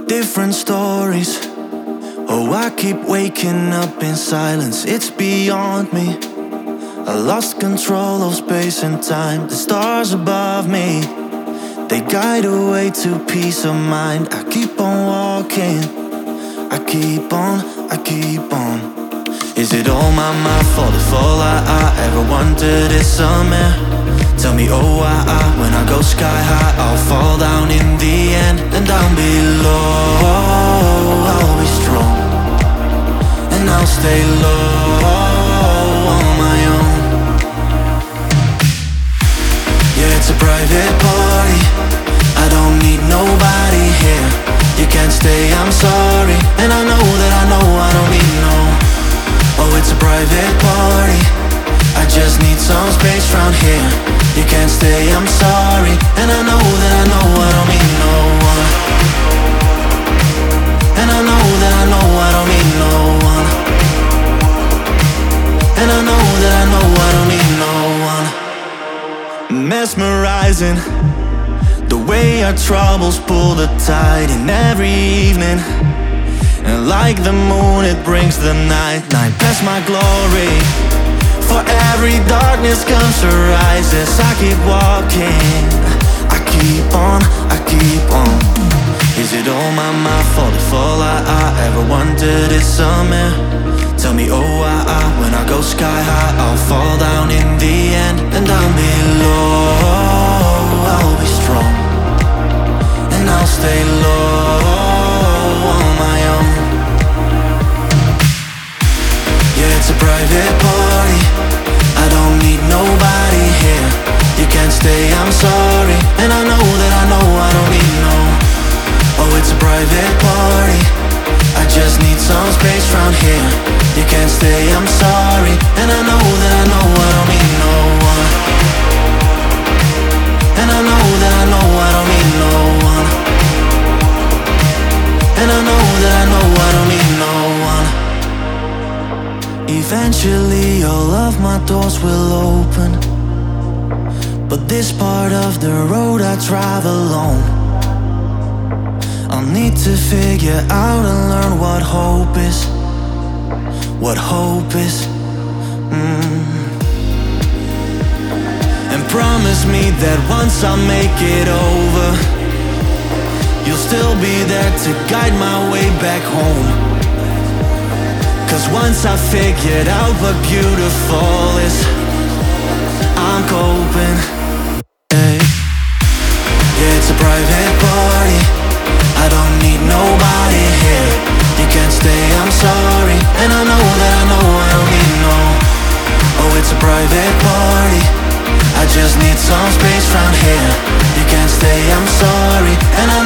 different stories. Oh, I keep waking up in silence, it's beyond me. I lost control of space and time. The stars above me, they guide a way to peace of mind. I keep on walking, I keep on. Is it all my fault if all I ever wanted is some air? Tell me, oh, when I go sky high, I'll fall down in the end. And down below, I'll be strong, and I'll stay low on my own. Yeah, it's a private party, I don't need nobody here. You can't stay, I'm sorry. And I know that I don't need no. Oh, it's a private party, I just need some space round here. You can't stay, I'm sorry. And I know that I don't need no one. And I know that I don't need no one. And I know that I don't need no one. Mesmerizing, the way our troubles pull the tide in every evening. And like the moon, it brings the night past my glory. For every darkness comes a rise as I keep walking. I keep on. Is it all my fault if all I ever wanted is some air? Tell me, oh, when I go sky high, I'll fall down in the end. And down below, I'll be strong, and I'll stay low on my own. Yeah, it's a private party, I don't need nobody here. You can't stay, I'm sorry. And I know that I don't need no. Oh, it's a private party, I just need some space round here. You can't stay, I'm sorry. And I know that I don't need no one. And I know that I don't need no one. And I know that I don't need no one. Eventually all of my doors will open, but this part of the road I drive alone. I'll need to figure out and learn what hope is. What hope is. And promise me that once I make it over, you'll still be there to guide my way back home. 'Cause once I figured out what beautiful is, I'm coping. Hey. Yeah, it's a private party, I don't need nobody here. You can't stay, I'm sorry. And I know that I don't need no. Oh, it's a private party, I just need some space round here. You can't stay, I'm sorry. And I